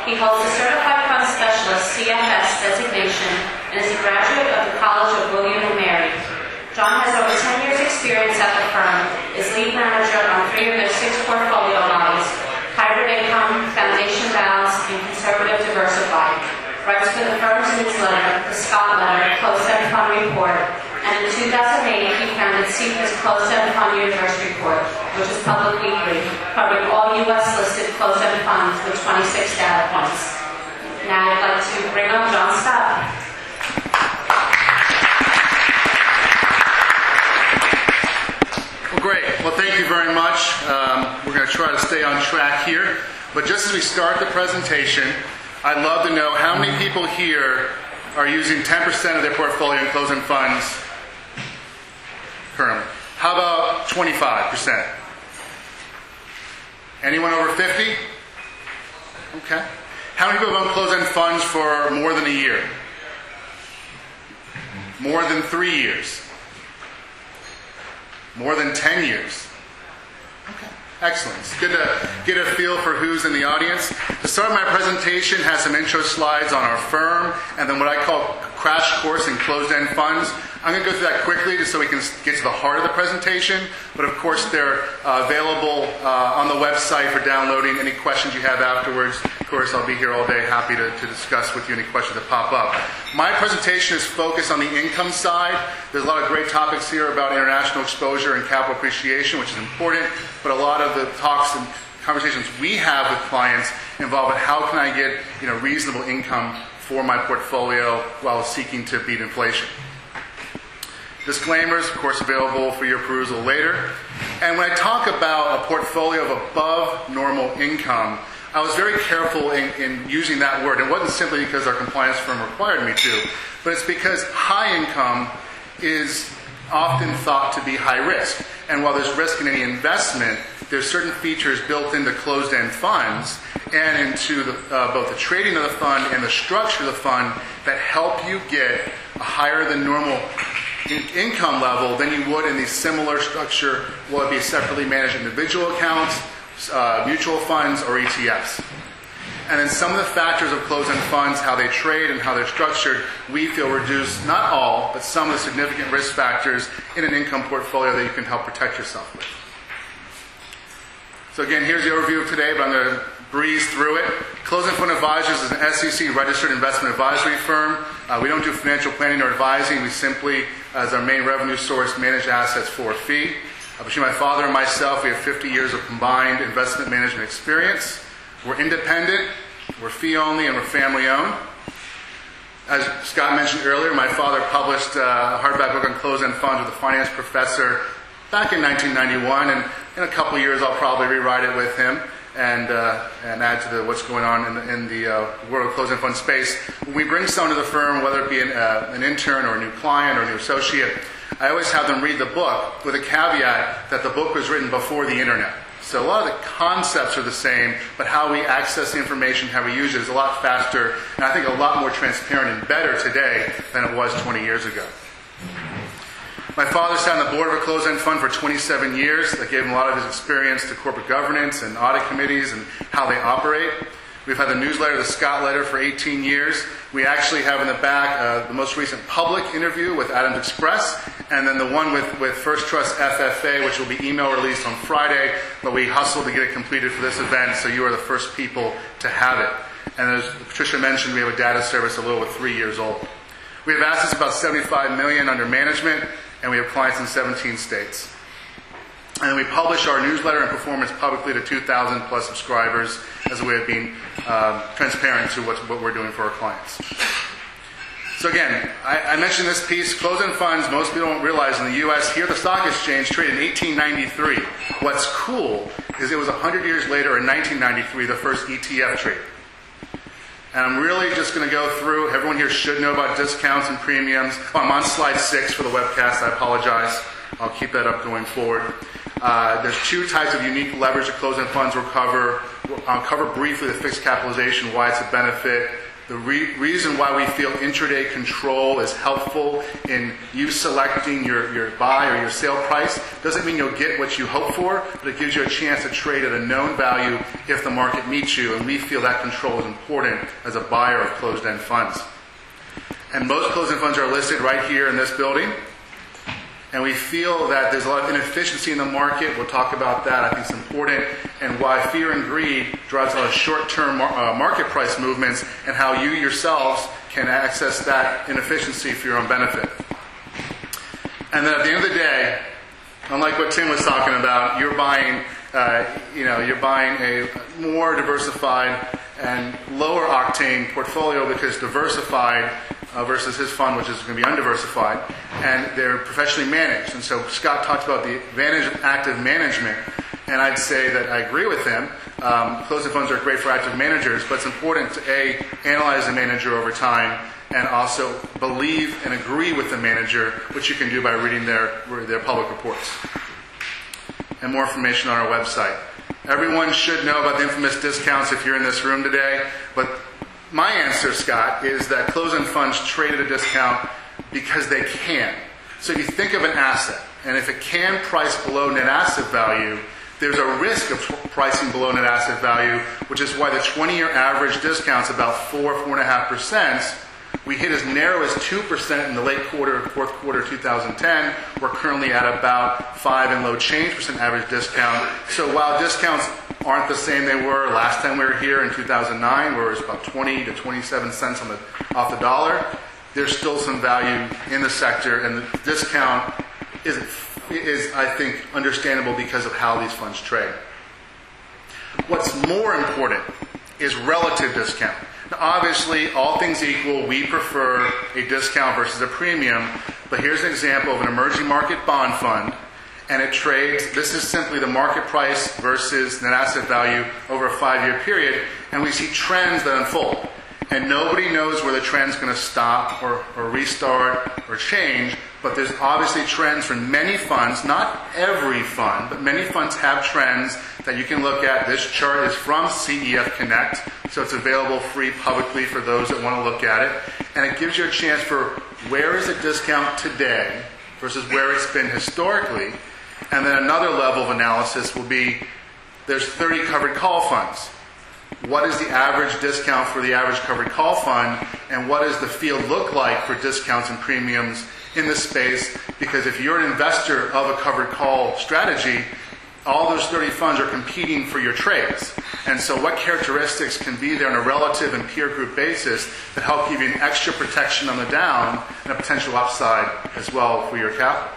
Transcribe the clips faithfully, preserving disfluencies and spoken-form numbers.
He holds the Certified Fund Specialist C F S designation and is a graduate of the College of William and Mary. John has over ten years experience at the firm, is lead manager on three of their six portfolio models, hybrid income, foundation balance, and conservative diversified. Writes for the firm's newsletter, the Scott Letter, Closed-End Fund Report, and in two thousand eight he founded CEPA's Closed-End Fund Universe Report, which is public weekly, covering all U S-listed closed-end funds with twenty-six data points. Now I'd like to bring up John Scott. Well, great. Well, thank you very much. Um, we're going to try to stay on track here. But just as we start the presentation, I'd love to know how many people here are using ten percent of their portfolio in closed-end funds currently. How about twenty-five percent? Anyone over fifty? Okay. How many people have owned closed-end funds for more than a year? More than three years? More than ten years? Okay. Excellent. It's good to get a feel for who's in the audience. To start my presentation has some intro slides on our firm and then what I call crash course in closed-end funds. I'm going to go through that quickly just so we can get to the heart of the presentation. But of course, they're uh, available uh, on the website for downloading. Any questions you have afterwards, of course, I'll be here all day happy to, to discuss with you any questions that pop up. My presentation is focused on the income side. There's a lot of great topics here about international exposure and capital appreciation, which is important. But a lot of the talks and conversations we have with clients involve in how can I get you know, reasonable income for my portfolio while seeking to beat inflation. Disclaimers, of course, available for your perusal later. And when I talk about a portfolio of above normal income, I was very careful in, in using that word. It wasn't simply because our compliance firm required me to, but it's because high income is often thought to be high risk. And while there's risk in any investment, there's certain features built into closed-end funds and into the, uh, both the trading of the fund and the structure of the fund that help you get a higher than normal in income level than you would in the similar structure, will it be separately managed individual accounts, uh, mutual funds, or E T Fs. And then some of the factors of closed-end funds, how they trade and how they're structured, we feel reduce, not all, but some of the significant risk factors in an income portfolio that you can help protect yourself with. So again, here's the overview of today, but I'm going to breeze through it. Closed-end Fund Advisors is an S E C-registered investment advisory firm. Uh, we don't do financial planning or advising. We simply, as our main revenue source, manage assets for a fee. Uh, between my father and myself, we have fifty years of combined investment management experience. We're independent, we're fee-only, and we're family-owned. As Scott mentioned earlier, my father published uh, a hardback book on closed-end funds with a finance professor back in nineteen ninety-one, and in a couple of years I'll probably rewrite it with him and uh, and add to the, what's going on in the, in the uh, world of closed-end fund space. When we bring someone to the firm, whether it be an, uh, an intern or a new client or a new associate, I always have them read the book with a caveat that the book was written before the internet. So a lot of the concepts are the same, but how we access the information, how we use it is a lot faster, and I think a lot more transparent and better today than it was twenty years ago. My father sat on the board of a closed-end fund for twenty-seven years. That gave him a lot of his experience to corporate governance and audit committees and how they operate. We've had the newsletter, the Scott Letter, for eighteen years. We actually have in the back uh, the most recent public interview with Adams Express, and then the one with, with First Trust F F A, which will be email released on Friday, but we hustled to get it completed for this event, so you are the first people to have it. And as Patricia mentioned, we have a data service a little over three years old. We have assets about seventy-five million dollars under management, and we have clients in seventeen states. And then we publish our newsletter and performance publicly to two thousand plus subscribers as a way of being uh, transparent to what, what we're doing for our clients. So again, I, I mentioned this piece, closed-end funds, most people don't realize in the U S, here the stock exchange traded in eighteen ninety-three. What's cool is it was one hundred years later in nineteen ninety-three, the first E T F trade. And I'm really just going to go through, everyone here should know about discounts and premiums. Oh, I'm on slide six for the webcast, I apologize. I'll keep that up going forward. Uh, there's two types of unique leverage that closed-end funds will cover. I'll cover briefly the fixed capitalization, why it's a benefit, The re- reason why we feel intraday control is helpful in you selecting your, your buy or your sale price doesn't mean you'll get what you hope for, but it gives you a chance to trade at a known value if the market meets you, and we feel that control is important as a buyer of closed-end funds. And most closed-end funds are listed right here in this building. And we feel that there's a lot of inefficiency in the market. We'll talk about that. I think it's important. And why fear and greed drives a lot of short-term mar- uh, market price movements and how you yourselves can access that inefficiency for your own benefit. And then at the end of the day, unlike what Tim was talking about, you're buying, uh, you know, you're buying a more diversified and lower octane portfolio because diversified Uh, versus his fund, which is going to be undiversified, and they're professionally managed. And so Scott talked about the advantage of active management, and I'd say that I agree with him. Um, closed-end funds are great for active managers, but it's important to A, analyze the manager over time, and also believe and agree with the manager, which you can do by reading their, their public reports. And more information on our website. Everyone should know about the infamous discounts if you're in this room today, but my answer, Scott, is that closed-end funds trade at a discount because they can. So if you think of an asset, and if it can price below net asset value, there's a risk of pricing below net asset value, which is why the twenty-year average discount's about four, four point five percent. We hit as narrow as two percent in the late quarter, fourth quarter of two thousand ten. We're currently at about five and low change percent average discount. So while discounts aren't the same they were last time we were here in two thousand nine, where it was about twenty to twenty-seven cents on the, off the dollar, there's still some value in the sector, and the discount is, is, I think, understandable because of how these funds trade. What's more important is relative discount. Now, obviously, all things equal, we prefer a discount versus a premium, but here's an example of an emerging market bond fund, and it trades, this is simply the market price versus net asset value over a five-year period, and we see trends that unfold. And nobody knows where the trend's going to stop or, or restart or change, but there's obviously trends for many funds, not every fund, but many funds have trends that you can look at. This chart is from C E F Connect, so it's available free publicly for those that want to look at it. And it gives you a chance for where is the discount today versus where it's been historically. And then another level of analysis will be, there's thirty covered call funds. What is the average discount for the average covered call fund, and what does the field look like for discounts and premiums in this space? Because if you're an investor of a covered call strategy, all those thirty funds are competing for your trades. And so what characteristics can be there on a relative and peer group basis that help give you an extra protection on the down and a potential upside as well for your capital?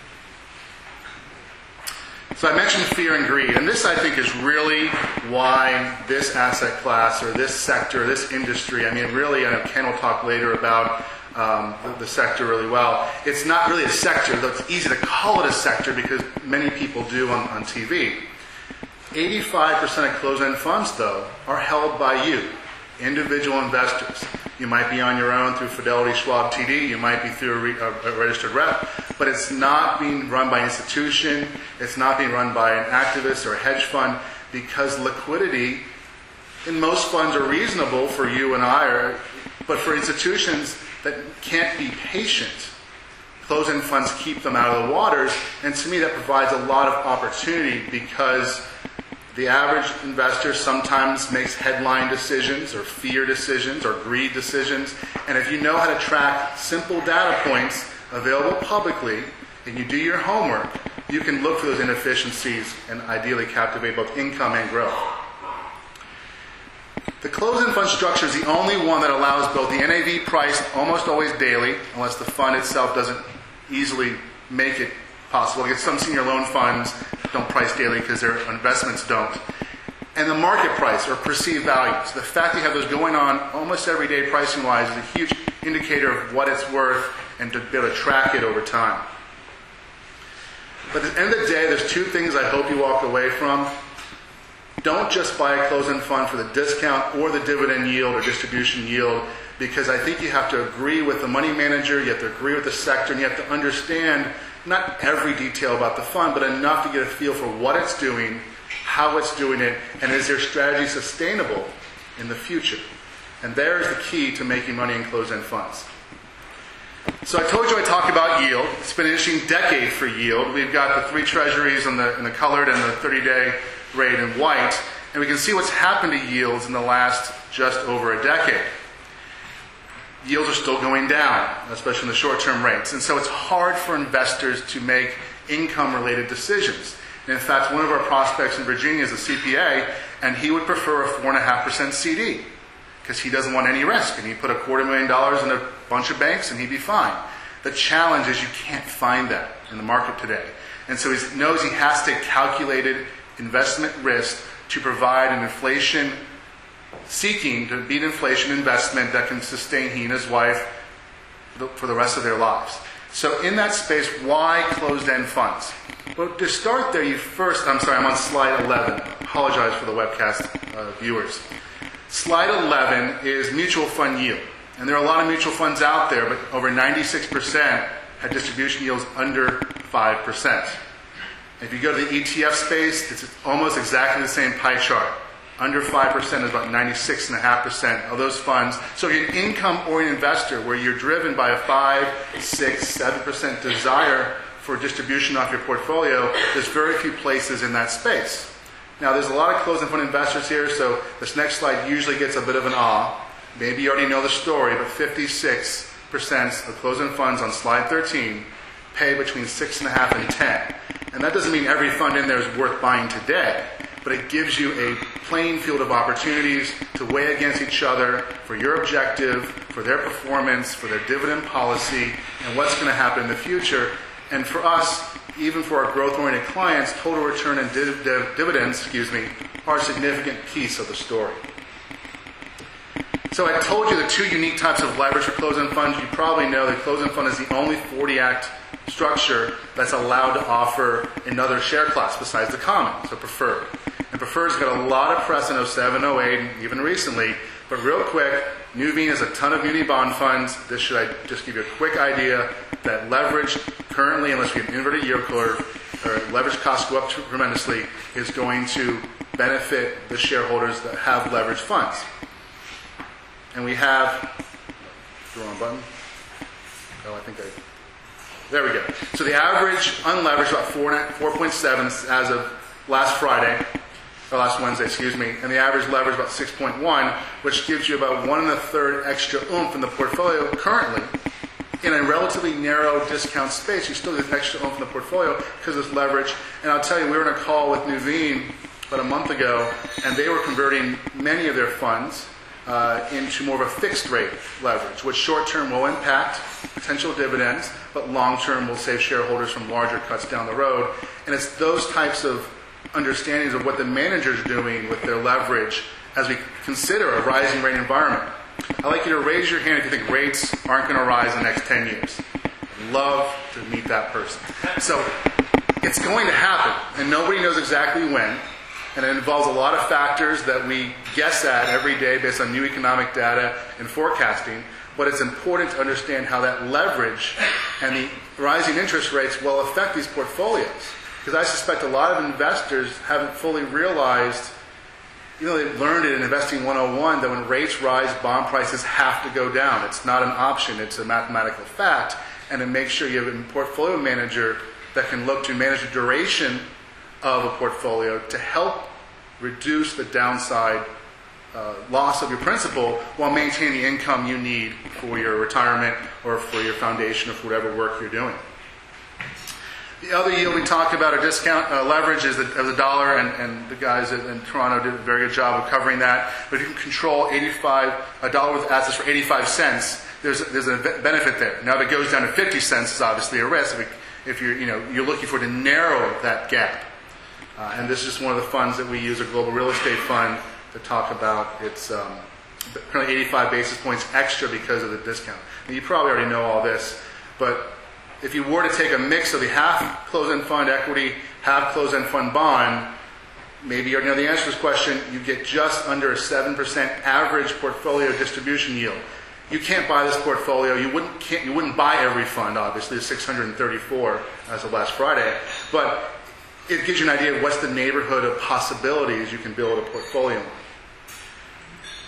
So I mentioned fear and greed, and this I think is really why this asset class or this sector, this industry, I mean really, I know Ken will talk later about um, the, the sector really well. It's not really a sector, though it's easy to call it a sector because many people do on, on T V. eighty-five percent of closed-end funds, though, are held by you, individual investors. You might be on your own through Fidelity Schwab T D, you might be through a, re, a, a registered rep, but it's not being run by an institution, it's not being run by an activist or a hedge fund, because liquidity in most funds are reasonable for you and I, or, but for institutions that can't be patient, closed-end funds keep them out of the waters, and to me that provides a lot of opportunity because the average investor sometimes makes headline decisions or fear decisions or greed decisions. And if you know how to track simple data points available publicly and you do your homework, you can look for those inefficiencies and ideally captivate both income and growth. The closed-end fund structure is the only one that allows both the N A V price almost always daily, unless the fund itself doesn't easily make it possible. Because some senior loan funds don't price daily because their investments don't. And the market price or perceived values. The fact that you have those going on almost every day pricing-wise is a huge indicator of what it's worth and to be able to track it over time. But at the end of the day, there's two things I hope you walk away from. Don't just buy a closed-end fund for the discount or the dividend yield or distribution yield, because I think you have to agree with the money manager, you have to agree with the sector, and you have to understand not every detail about the fund, but enough to get a feel for what it's doing, how it's doing it, and is their strategy sustainable in the future. And there's the key to making money in closed-end funds. So I told you I'd talk about yield. It's been an interesting decade for yield. We've got the three treasuries in the, in the colored and the thirty-day rate in white. And we can see what's happened to yields in the last just over a decade. Yields are still going down, especially in the short-term rates. And so it's hard for investors to make income-related decisions. And in fact, one of our prospects in Virginia is a C P A, and he would prefer a four point five percent C D because he doesn't want any risk. And he'd put a quarter million dollars in a bunch of banks, and he'd be fine. The challenge is you can't find that in the market today. And so he knows he has to take calculated investment risk to provide an inflation seeking to beat inflation investment that can sustain he and his wife for the rest of their lives. So in that space, why closed-end funds? Well, to start there, you first, I'm sorry, I'm on slide eleven. Apologize for the webcast uh, viewers. Slide eleven is mutual fund yield. And there are a lot of mutual funds out there, but over ninety-six percent had distribution yields under five percent. If you go to the E T F space, it's almost exactly the same pie chart. Under five percent is about ninety-six point five percent of those funds. So if you're an income-oriented investor where you're driven by a five, six, seven percent desire for distribution off your portfolio, there's very few places in that space. Now, there's a lot of closed-end fund investors here, so this next slide usually gets a bit of an awe. Maybe you already know the story, but fifty-six percent of closed-end funds on slide thirteen pay between six point five and ten. And that doesn't mean every fund in there is worth buying today, but it gives you a playing field of opportunities to weigh against each other for your objective, for their performance, for their dividend policy, and what's going to happen in the future. And for us, even for our growth-oriented clients, total return and div- div- dividends, excuse me, are a significant piece of the story. So I told you the two unique types of leverage for closed-end funds. You probably know that closed-end fund is the only forty act structure that's allowed to offer another share class besides the common, so preferred. And preferred's got a lot of press in oh seven, oh eight, and even recently. But real quick, Nuveen has a ton of muni bond funds. This should I just give you a quick idea that leverage currently, unless we have an inverted yield curve, or leverage costs go up tremendously, is going to benefit the shareholders that have leveraged funds. And we have the wrong button. Oh, I think I. There we go. So the average unleveraged about four point seven as of last Friday, or last Wednesday, excuse me, and the average leverage about six point one, which gives you about one and a third extra oomph in the portfolio currently. In a relatively narrow discount space, you still get extra oomph in the portfolio because of this leverage. And I'll tell you, we were in a call with Nuveen about a month ago, and they were converting many of their funds uh, into more of a fixed rate leverage, which short-term will impact potential dividends, but long-term will save shareholders from larger cuts down the road. And it's those types of understandings of what the manager's doing with their leverage as we consider a rising rate environment. I'd like you to raise your hand if you think rates aren't going to rise in the next ten years. I'd love to meet that person. So it's going to happen, and nobody knows exactly when, and it involves a lot of factors that we guess at every day based on new economic data and forecasting, but it's important to understand how that leverage and the rising interest rates will affect these portfolios. Because I suspect a lot of investors haven't fully realized, you know, they've learned it in Investing one oh one that when rates rise, bond prices have to go down. It's not an option, it's a mathematical fact. And to make sure you have a portfolio manager that can look to manage the duration of a portfolio to help reduce the downside uh, loss of your principal while maintaining the income you need for your retirement or for your foundation or for whatever work you're doing. The other yield we talked about, our discount uh, leverage, is the, of the dollar, and, and the guys in, in Toronto did a very good job of covering that. But if you can control eighty-five a dollar worth of assets for eighty-five cents, there's there's a benefit there. Now, if it goes down to fifty cents, it's obviously a risk. If, if you're you know you're looking for to narrow that gap, uh, and this is one of the funds that we use, a global real estate fund, to talk about. It's um, currently eighty-five basis points extra because of the discount. Now, you probably already know all this, but if you were to take a mix of the half closed-end fund equity, half closed-end fund bond, maybe you already know the answer to this question, you get just under a seven percent average portfolio distribution yield. You can't buy this portfolio. You wouldn't, can't, you wouldn't buy every fund, obviously, six hundred thirty-four as of last Friday. But it gives you an idea of what's the neighborhood of possibilities you can build a portfolio on.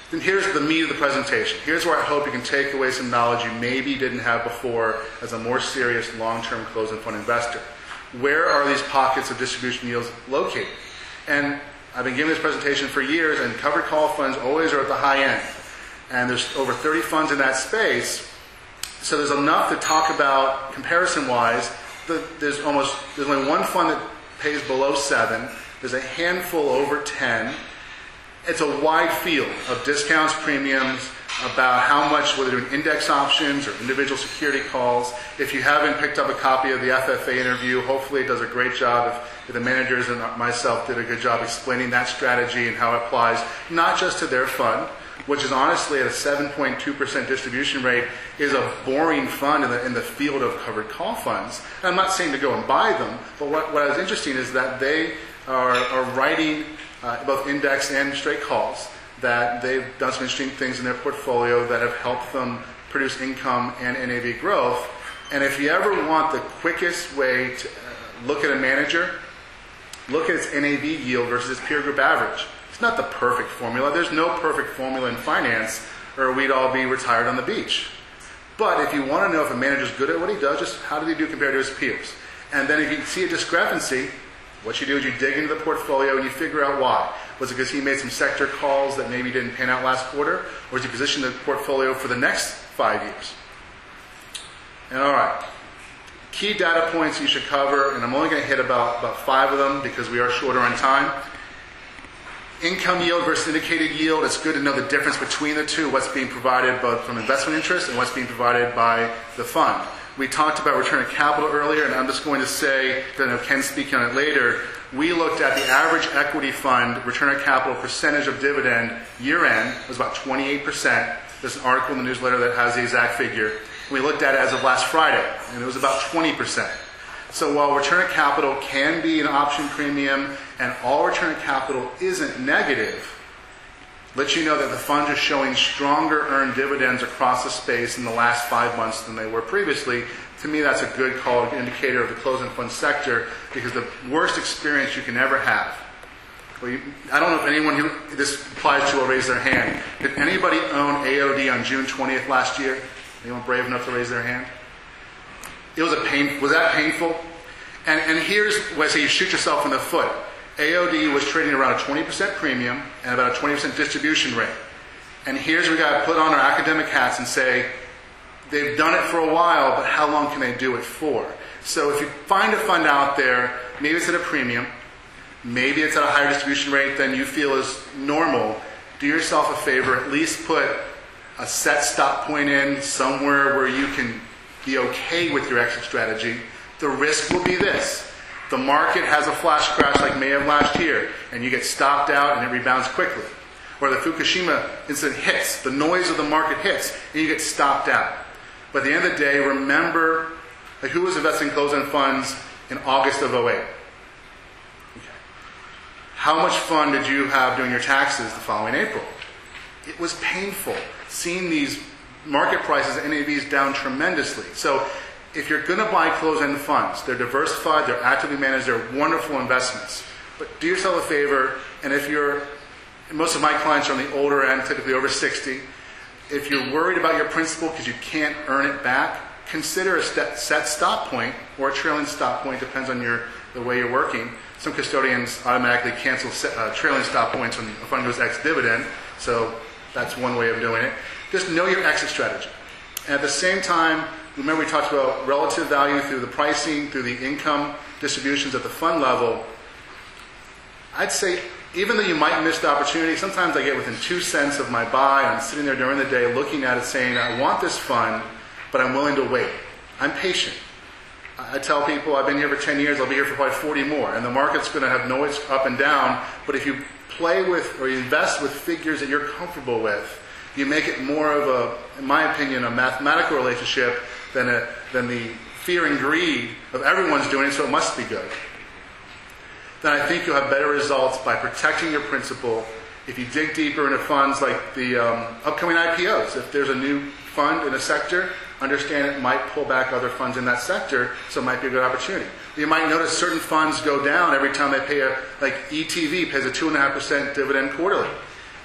then here's the meat of the presentation. Here's where I hope you can take away some knowledge you maybe didn't have before as a more serious long-term closed-end fund investor. Where are these pockets of distribution yields located? And I've been giving this presentation for years, and covered call funds always are at the high end. And there's over thirty funds in that space, so there's enough to talk about comparison-wise. There's almost there's only one fund that pays below seven. There's a handful over ten. It's a wide field of discounts, premiums, about how much, whether doing index options or individual security calls. If you haven't picked up a copy of the F F A interview, hopefully it does a great job. If, if the managers and myself did a good job explaining that strategy and how it applies, not just to their fund, which is honestly at a seven point two percent distribution rate, is a boring fund in the, in the field of covered call funds. And I'm not saying to go and buy them, but what, what is interesting is that they are, are writing uh, both index and straight calls, that they've done some interesting things in their portfolio that have helped them produce income and N A V growth. And if you ever want the quickest way to uh, look at a manager, look at its N A V yield versus its peer group average. It's not the perfect formula. There's no perfect formula in finance, or we'd all be retired on the beach. But if you want to know if a manager's good at what he does, just how did he do compared to his peers? And then if you see a discrepancy, what you do is you dig into the portfolio and you figure out why. Was it because he made some sector calls that maybe didn't pan out last quarter? Or is he positioned the portfolio for the next five years? And all right, key data points you should cover, and I'm only going to hit about, about five of them because we are shorter on time. Income yield versus indicated yield. It's good to know the difference between the two, what's being provided both from investment interest and what's being provided by the fund. We talked about return of capital earlier, and I'm just going to say, I know Ken's speaking on it later, we looked at the average equity fund return of capital percentage of dividend year end was about twenty-eight percent. There's an article in the newsletter that has the exact figure. We looked at it as of last Friday, and it was about twenty percent. So while return of capital can be an option premium and all return of capital isn't negative, let you know that the funds are showing stronger earned dividends across the space in the last five months than they were previously. To me, that's a good call, indicator of the closed-end fund sector, because the worst experience you can ever have. Well, you, I don't know if anyone who this applies to will raise their hand. Did anybody own A O D on June twentieth last year? Anyone brave enough to raise their hand? It was a pain. Was that painful? And, and here's where I say you shoot yourself in the foot. A O D was trading around a twenty percent premium and about a twenty percent distribution rate. And here's where we got to put on our academic hats and say, they've done it for a while, but how long can they do it for? So if you find a fund out there, maybe it's at a premium, maybe it's at a higher distribution rate than you feel is normal, do yourself a favor, at least put a set stop point in somewhere where you can be okay with your exit strategy. The risk will be this. The market has a flash crash like May of last year, and you get stopped out and it rebounds quickly. Or the Fukushima incident hits, the noise of the market hits, and you get stopped out. But at the end of the day, remember, like, who was investing in closed-end funds in August of oh eight? Okay. How much fun did you have doing your taxes the following April? It was painful seeing these market prices, N A Vs, down tremendously. So if you're going to buy closed-end funds, they're diversified, they're actively managed, they're wonderful investments. But do yourself a favor, and if you're, most of my clients are on the older end, typically over sixty, if you're worried about your principal because you can't earn it back, consider a set stop point or a trailing stop point, depends on your the way you're working. Some custodians automatically cancel uh, trailing stop points when a fund goes ex-dividend, so that's one way of doing it. Just know your exit strategy. And at the same time, remember we talked about relative value through the pricing, through the income distributions at the fund level. I'd say even though you might miss the opportunity, sometimes I get within two cents of my buy, and I'm sitting there during the day looking at it saying, I want this fund, but I'm willing to wait. I'm patient. I tell people I've been here for ten years, I'll be here for probably forty more, and the market's going to have noise up and down, but if you play with or you invest with figures that you're comfortable with, you make it more of a, in my opinion, a mathematical relationship than, a, than the fear and greed of everyone's doing it, so it must be good. Then I think you'll have better results by protecting your principal. If you dig deeper into funds like the um, upcoming I P Os, if there's a new fund in a sector, understand it might pull back other funds in that sector, so it might be a good opportunity. You might notice certain funds go down every time they pay a, like E T V pays a two point five percent dividend quarterly.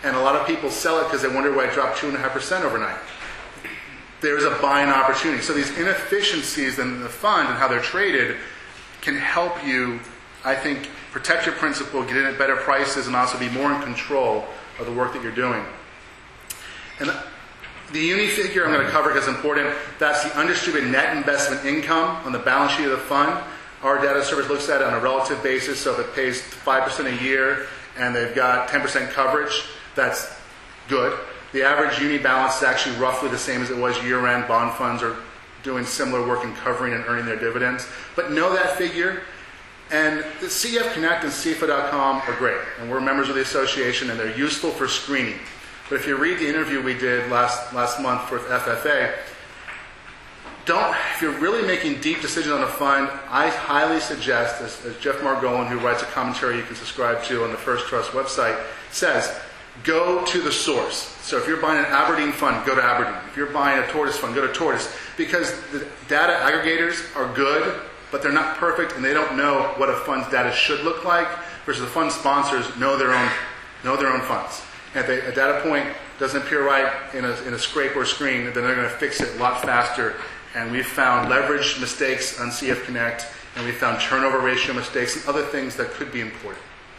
And a lot of people sell it because they wonder why it dropped two point five percent overnight. There's a buying opportunity. So these inefficiencies in the fund and how they're traded can help you, I think, protect your principal, get in at better prices, and also be more in control of the work that you're doing. And the uni figure I'm going to cover because it's important. That's the undistributed net investment income on the balance sheet of the fund. Our data service looks at it on a relative basis, so if it pays five percent a year and they've got ten percent coverage, that's good. The average uni balance is actually roughly the same as it was year-end. Bond funds are doing similar work in covering and earning their dividends. But know that figure. And the C F Connect and C F A dot com are great. And we're members of the association, and they're useful for screening. But if you read the interview we did last, last month for F F A, don't, if you're really making deep decisions on a fund, I highly suggest, as, as Jeff Margolin, who writes a commentary you can subscribe to on the First Trust website, says, go to the source. So if you're buying an Aberdeen fund, go to Aberdeen. If you're buying a Tortoise fund, go to Tortoise. Because the data aggregators are good, but they're not perfect, and they don't know what a fund's data should look like, versus the fund sponsors know their own, know their own funds. And if they, a data point doesn't appear right in a, in a scrape or screen, then they're going to fix it a lot faster. And we've found leverage mistakes on C F Connect, and we've found turnover ratio mistakes and other things that could be important.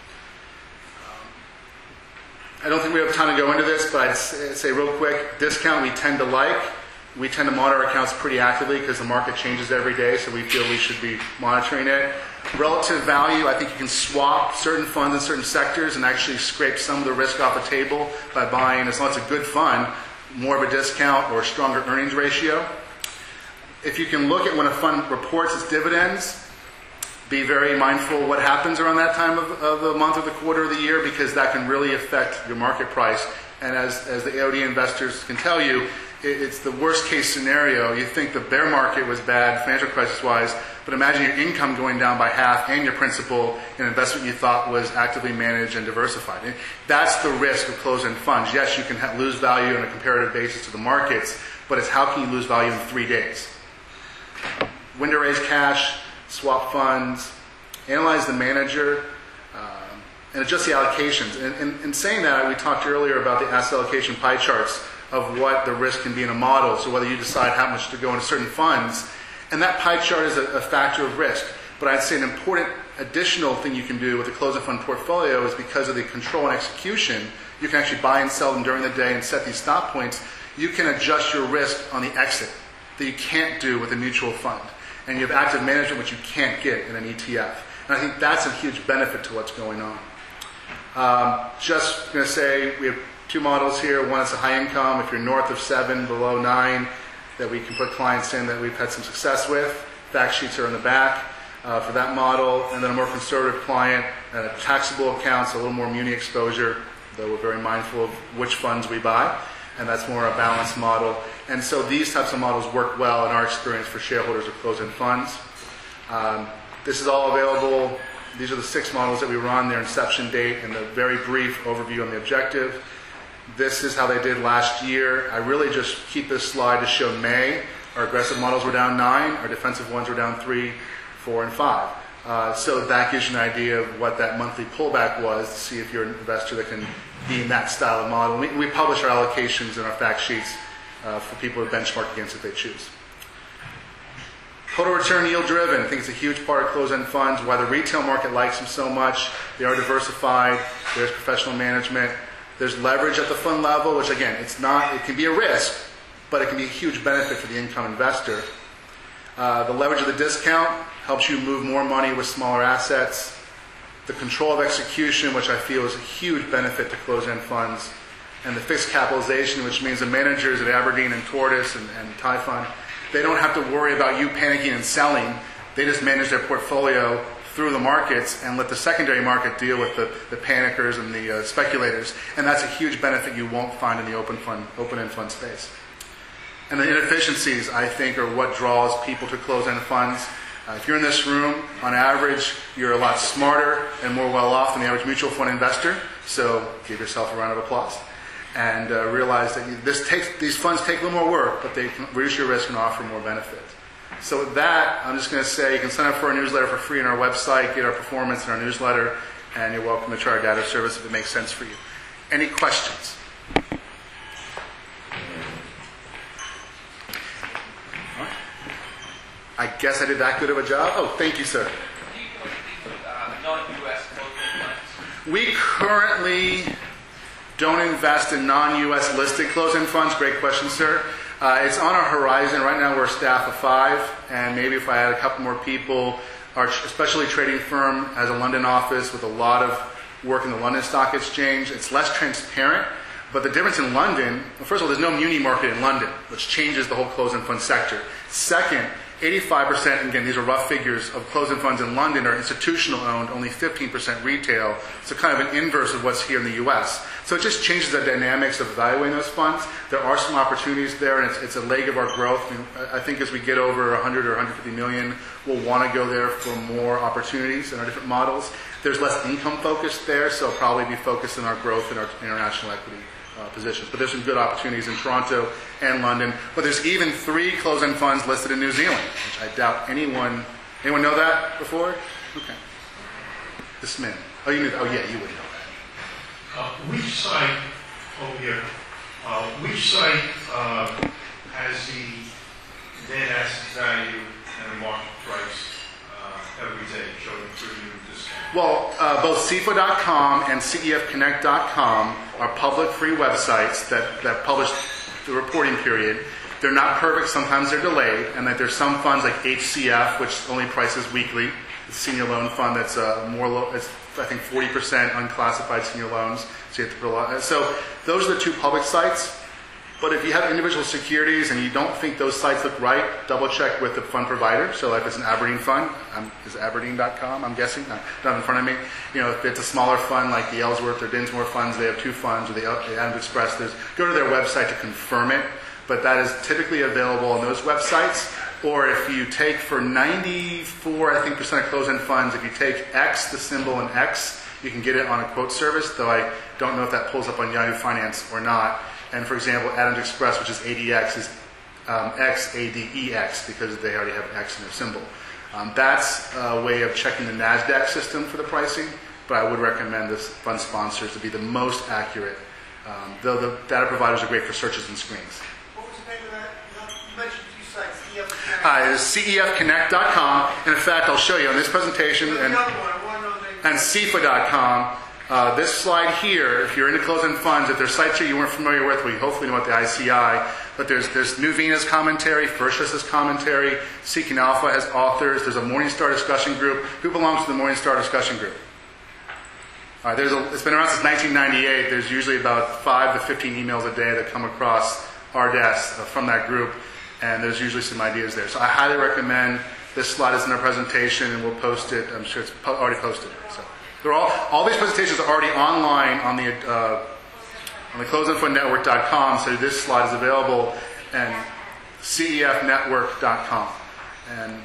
I don't think we have time to go into this, but I'd say real quick, discount we tend to like. We tend to monitor accounts pretty actively because the market changes every day, so we feel we should be monitoring it. Relative value, I think you can swap certain funds in certain sectors and actually scrape some of the risk off the table by buying, as long as it's a good fund, more of a discount or a stronger earnings ratio. If you can look at when a fund reports its dividends, be very mindful of what happens around that time of, of the month or the quarter of the year, because that can really affect your market price. And as, as the A O D investors can tell you, it, it's the worst case scenario. You think the bear market was bad, financial crisis-wise, but imagine your income going down by half and your principal in an investment you thought was actively managed and diversified. And that's the risk of closed-end funds. Yes, you can ha- lose value on a comparative basis to the markets, but it's how can you lose value in three days? When to raise cash, swap funds, analyze the manager, um, and adjust the allocations. And, and, and saying that, we talked earlier about the asset allocation pie charts of what the risk can be in a model, so whether you decide how much to go into certain funds. And that pie chart is a, a factor of risk. But I'd say an important additional thing you can do with the closed-end fund portfolio is because of the control and execution, you can actually buy and sell them during the day and set these stop points. You can adjust your risk on the exit that you can't do with a mutual fund. And you have active management, which you can't get in an E T F. And I think that's a huge benefit to what's going on. Um, just going to say we have two models here. One is a high income. If you're north of seven, below nine, that we can put clients in that we've had some success with. Fact sheets are in the back uh, for that model. And then a more conservative client, uh, taxable accounts, a little more muni exposure, though we're very mindful of which funds we buy. And that's more a balanced model. And so these types of models work well in our experience for shareholders of closed-end funds. Um, this is all available. These are the six models that we run, their inception date, and the very brief overview on the objective. This is how they did last year. I really just keep this slide to show May. Our aggressive models were down nine. Our defensive ones were down three, four, and five. Uh, so that gives you an idea of what that monthly pullback was to see if you're an investor that can be in that style of model. We, we publish our allocations and our fact sheets uh, for people to benchmark against if they choose. Total return yield driven. I think it's a huge part of closed-end funds. Why the retail market likes them so much. They are diversified. There's professional management. There's leverage at the fund level, which again, it's not. It can be a risk, but it can be a huge benefit for the income investor. Uh, the leverage of the discount helps you move more money with smaller assets. The control of execution, which I feel is a huge benefit to closed-end funds. And the fixed capitalization, which means the managers at Aberdeen and Tortoise and, and Thai Fund, they don't have to worry about you panicking and selling. They just manage their portfolio through the markets and let the secondary market deal with the, the panickers and the uh, speculators. And that's a huge benefit you won't find in the open fund, open-end fund space. And the inefficiencies, I think, are what draws people to closed-end funds. Uh, if you're in this room, on average, you're a lot smarter and more well-off than the average mutual fund investor. So give yourself a round of applause. And uh, realize that you, this takes, these funds take a little more work, but they can reduce your risk and offer more benefit. So with that, I'm just going to say you can sign up for our newsletter for free on our website, get our performance in our newsletter, and you're welcome to try our data service if it makes sense for you. Any questions? I guess I did that good of a job. Oh, thank you, sir. Non-U S closed-end funds? We currently don't invest in non-U S listed closed-end funds. Great question, sir. Uh, it's on our horizon. Right now we're a staff of five, and maybe if I had a couple more people, our especially trading firm has a London office with a lot of work in the London Stock Exchange. It's less transparent, but the difference in London, well, first of all, there's no muni market in London, which changes the whole closed-end fund sector. Second, eighty-five percent, and again, these are rough figures, of closed-end funds in London are institutional owned, only fifteen percent retail. So kind of an inverse of what's here in the U S. So it just changes the dynamics of evaluating those funds. There are some opportunities there, and it's, it's a leg of our growth. I, mean, I think as we get over one hundred or one hundred fifty million, we'll want to go there for more opportunities in our different models. There's less income focused there, so I'll probably be focused on our growth in our international equity Uh, positions. But there's some good opportunities in Toronto and London. But there's even three closed-end funds listed in New Zealand, which I doubt anyone, anyone know that before? Okay. This man. Oh, you knew that. Oh, yeah, you would know that. Uh, which site, over here, uh, which site uh, has the net asset value and the market price uh, every day showing premium discount? Well, uh, both C I F A dot com and C E F Connect dot com are public free websites that, that publish the reporting period. They're not perfect, sometimes they're delayed, and that there's some funds like H C F, which only prices weekly, the senior loan fund that's uh, more, low, it's, I think forty percent unclassified senior loans, so you have to put a lot. So those are the two public sites. But if you have individual securities and you don't think those sites look right, double check with the fund provider. So like if it's an Aberdeen fund, um, is Aberdeen dot com, I'm guessing, not, not in front of me. You know, if it's a smaller fund like the Ellsworth or Dinsmore funds, they have two funds, or the, the Adams Express, there's, go to their website to confirm it. But that is typically available on those websites. Or if you take for ninety-four, I think, percent of closed-end funds, if you take X, the symbol, and X, you can get it on a quote service, though I don't know if that pulls up on Yahoo Finance or not. And for example, Adams Express, which is A D X, is um, X A D E X because they already have an X in their symbol. Um, that's a way of checking the NASDAQ system for the pricing, but I would recommend this fund sponsors to be the most accurate, um, though the data providers are great for searches and screens. What was the name of that? You mentioned two sites, C E F Connect. Hi, it's C E F Connect dot com, and in fact, I'll show you on this presentation, What's and, the other one? I want to know the name. and C I F A dot com. Uh, this slide here, if you're into closed-end funds, if there's sites here you weren't familiar with, we hopefully know about the I C I, but there's, there's New Vena's commentary, First Trust's commentary, Seeking Alpha has authors, there's a Morningstar discussion group. Who belongs to the Morningstar discussion group? All right, there's a, it's been around since nineteen ninety-eight. There's usually about five to fifteen emails a day that come across our desk uh, from that group, and there's usually some ideas there. So I highly recommend this slide is in our presentation, and we'll post it. I'm sure it's po- already posted. So. They're all, all these presentations are already online on the uh, on the closed end fund network dot com, so this slide is available, and C E F network dot com. And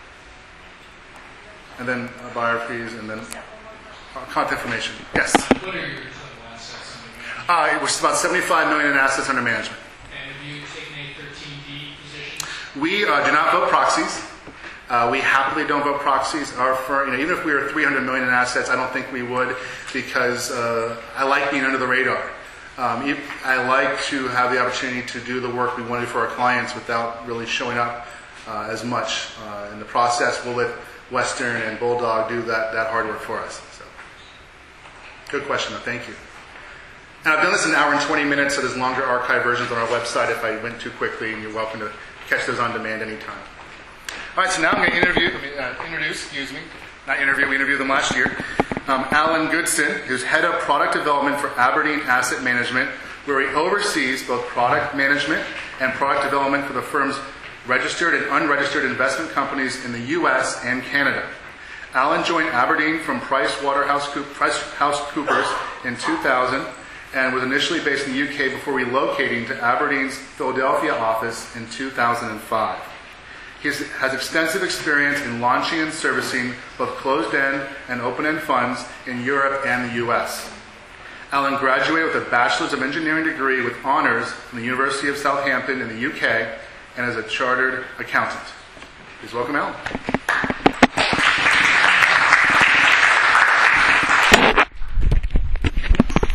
and then uh, biographies, and then uh, contact information. Yes? What are your total assets under management? Uh, it was about seventy-five million dollars in assets under management. And have you taken any thirteen D positions? We uh, do not vote proxies. Uh, we happily don't vote proxies. Our firm, you know, even if we were three hundred million dollars in assets, I don't think we would, because uh, I like being under the radar. Um, I like to have the opportunity to do the work we want to do for our clients without really showing up uh, as much uh, in the process. We'll let Western and Bulldog do that, that hard work for us. So, good question, though. Thank you. And I've done this in an hour and twenty minutes, so there's longer archive versions on our website if I went too quickly, and you're welcome to catch those on demand anytime. All right, so now I'm going to interview, uh, introduce, excuse me, not interview, we interviewed them last year, um, Alan Goodson, who's head of product development for Aberdeen Asset Management, where he oversees both product management and product development for the firm's registered and unregistered investment companies in the U S and Canada. Alan joined Aberdeen from PricewaterhouseCoopers in two thousand and was initially based in the U K before relocating to Aberdeen's Philadelphia office in two thousand five. He has extensive experience in launching and servicing both closed-end and open-end funds in Europe and the U S. Alan graduated with a Bachelor's of Engineering degree with honors from the University of Southampton in the U K and is a chartered accountant. Please welcome Alan.